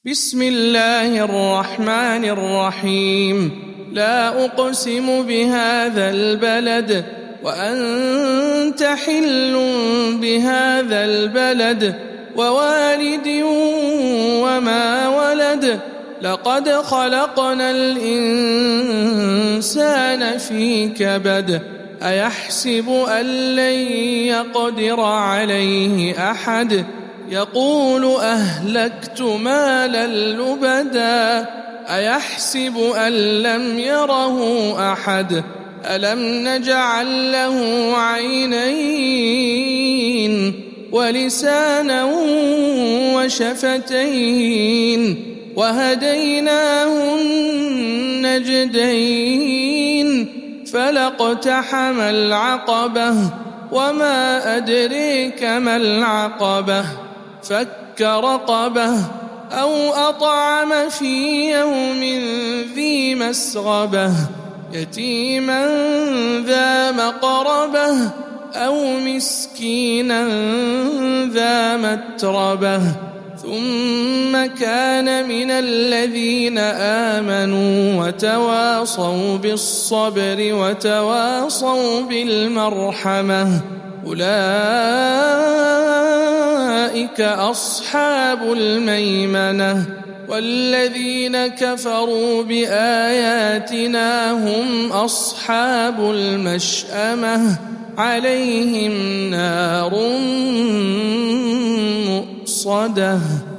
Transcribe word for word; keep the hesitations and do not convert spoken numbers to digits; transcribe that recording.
بسم الله الرحمن الرحيم. لا أقسم بهذا البلد وأنت حل بهذا البلد ووالد وما ولد لقد خلقنا الإنسان في كبد أيحسب أن لن يقدر عليه أحد يقول أهلكت مالا لبدا أيحسب أن لم يره أحد ألم نجعل له عينين ولسانا وشفتين وهديناه النجدين فلاقتحم العقبة وما أدريك ما العقبة فك رقبة أو أطعم في يوم ذي مسغبة يتيما ذا مقربة أو مسكينا ذا متربة ثم كان من الذين آمنوا وتواصوا بالصبر وتواصوا بالمرحمة أولئك أصحاب الميمنة والذين كفروا بآياتنا هم أصحاب المشأمة عليهم نار مؤصدة.